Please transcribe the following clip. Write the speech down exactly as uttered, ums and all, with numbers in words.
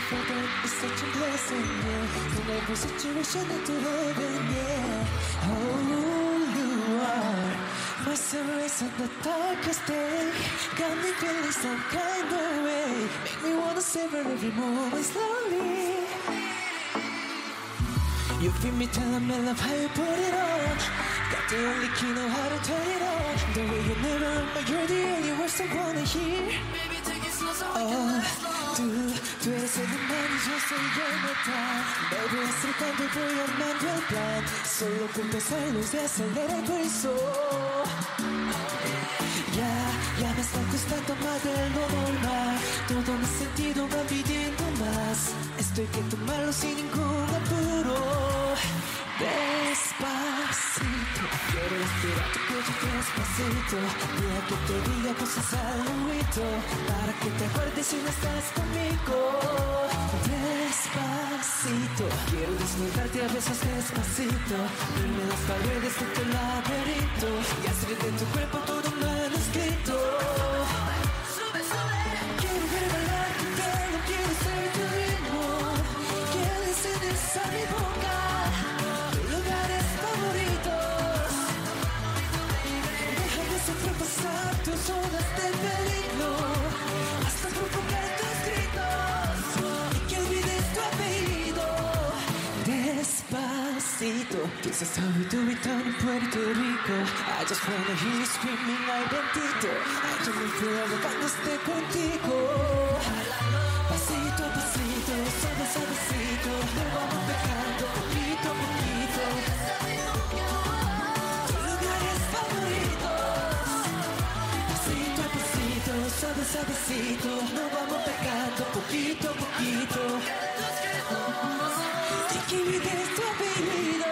feel that it's such a blessing, yeah. In every situation into heaven, yeah. Oh, you are my sunrise on the darkest day. Got me feeling some kind of way. Make me wanna savor every moment slowly. You feel me, tell me love how you put it on. Got the only key, know how to turn it on. The way you never run, but you're the only words I wanna hear. Baby, take it slow so we can Oh, last long. tú, tú eres el imán y yo soy el metal. Baby, acercando voy armando el plan. Solo con pensarlo se acelera el pulso. Ya, ya me está costando más de lo normal. Todo mi sentido va pidiendo más. Estoy que tomarlo sin ningún apuro. Despacito, quiero respirar tu cuello despacito. Deja que te diga cosas al oído, para que te acuerdes si no estás conmigo. Despacito, quiero desnudarte a besos despacito. Dime las paredes de tu laberinto y hacer de tu cuerpo todo un manuscrito. Sube, sube. Quiero ver bailar tu pelo, quiero ser tu ritmo. Quiero enseñes a mi boca tus lugares favoritos. Déjame sobrepasar tus olas de peligro, hasta provocar tus gritos y que olvides tu apellido. Despacito, this is how we do it down in Puerto Rico. I just wanna hear you screaming, ay bendito. I just me feel algo cuando esté contigo. Pasito a pasito, suave suavecito, nos vamos pegando poquito a poquito. Tus lugares favoritos. Pasito a pasito, suave suavecito, nos vamos pegando poquito a poquito. Y que olvides tu apellido.